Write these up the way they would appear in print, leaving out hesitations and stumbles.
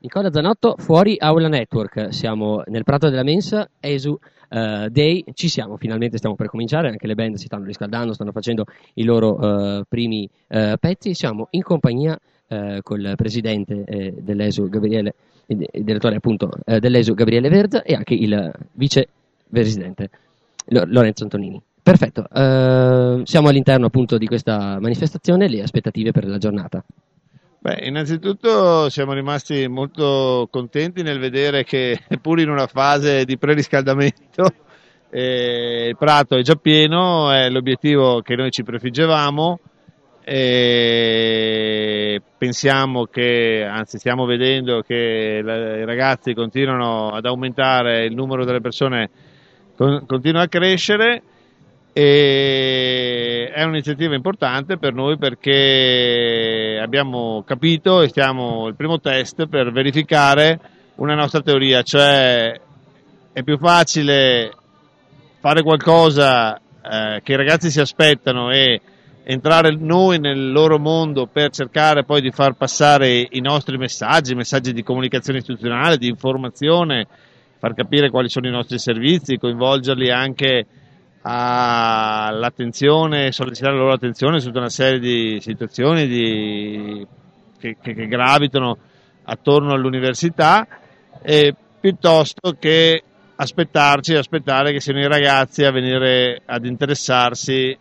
Nicola Zanotto, fuori Aula Network, siamo nel Prato della Mensa, ESU Day, ci siamo, finalmente stiamo per cominciare, anche le band si stanno riscaldando, stanno facendo i loro primi pezzi, siamo in compagnia col presidente dell'ESU Gabriele, il direttore appunto dell'ESU Gabriele Verza e anche il vicepresidente Lorenzo Antonini. Perfetto, siamo all'interno appunto di questa manifestazione, le aspettative per la giornata. Beh, innanzitutto siamo rimasti molto contenti nel vedere che pur in una fase di preriscaldamento il prato è già pieno, è l'obiettivo che noi ci prefiggevamo e pensiamo che, anzi stiamo vedendo che i ragazzi continuano ad aumentare, il numero delle persone continua a crescere. E è un'iniziativa importante per noi perché abbiamo capito e stiamo il primo test per verificare una nostra teoria, cioè è più facile fare qualcosa che i ragazzi si aspettano e entrare noi nel loro mondo per cercare poi di far passare i nostri messaggi di comunicazione istituzionale, di informazione, far capire quali sono i nostri servizi, coinvolgerli anche all'attenzione, sollecitare la loro attenzione su tutta una serie di situazioni che gravitano attorno all'università, piuttosto che aspettare che siano i ragazzi a venire ad interessarsi,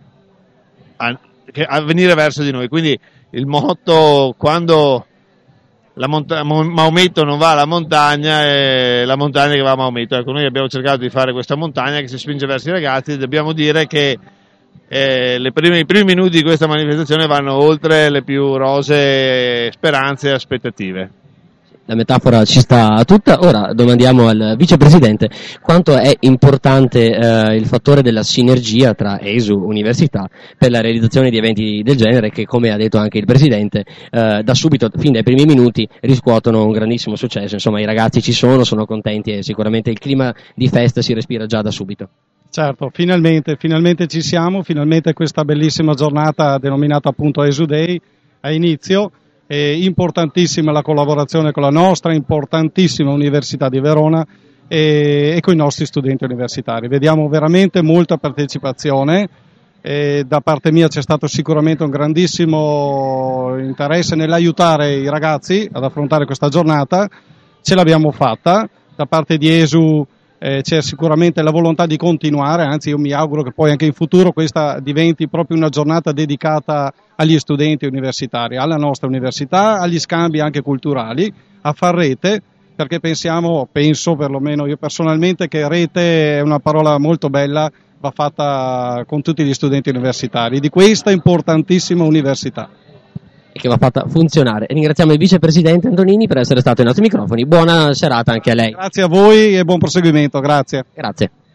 a venire verso di noi. Quindi il motto, quando Maometto non va alla montagna, è la montagna che va a Maometto. Ecco, noi abbiamo cercato di fare questa montagna che si spinge verso i ragazzi. Dobbiamo dire che i primi minuti di questa manifestazione vanno oltre le più rosee speranze e aspettative. La metafora ci sta tutta. Ora domandiamo al vicepresidente quanto è importante il fattore della sinergia tra ESU università per la realizzazione di eventi del genere che, come ha detto anche il presidente, da subito, fin dai primi minuti, riscuotono un grandissimo successo. Insomma, i ragazzi ci sono contenti e sicuramente il clima di festa si respira già da subito. Certo, finalmente ci siamo, finalmente questa bellissima giornata denominata appunto ESU Day ha inizio. È importantissima la collaborazione con la nostra importantissima Università di Verona e con i nostri studenti universitari. Vediamo veramente molta partecipazione, da parte mia c'è stato sicuramente un grandissimo interesse nell'aiutare i ragazzi ad affrontare questa giornata, ce l'abbiamo fatta, da parte di ESU c'è sicuramente la volontà di continuare, anzi io mi auguro che poi anche in futuro questa diventi proprio una giornata dedicata agli studenti universitari, alla nostra università, agli scambi anche culturali, a far rete, perché penso perlomeno io personalmente che rete è una parola molto bella, va fatta con tutti gli studenti universitari di questa importantissima università. E che va fatta funzionare. Ringraziamo il vicepresidente Antonini per essere stato ai nostri microfoni. Buona serata anche a lei. Grazie a voi e buon proseguimento, grazie. Grazie.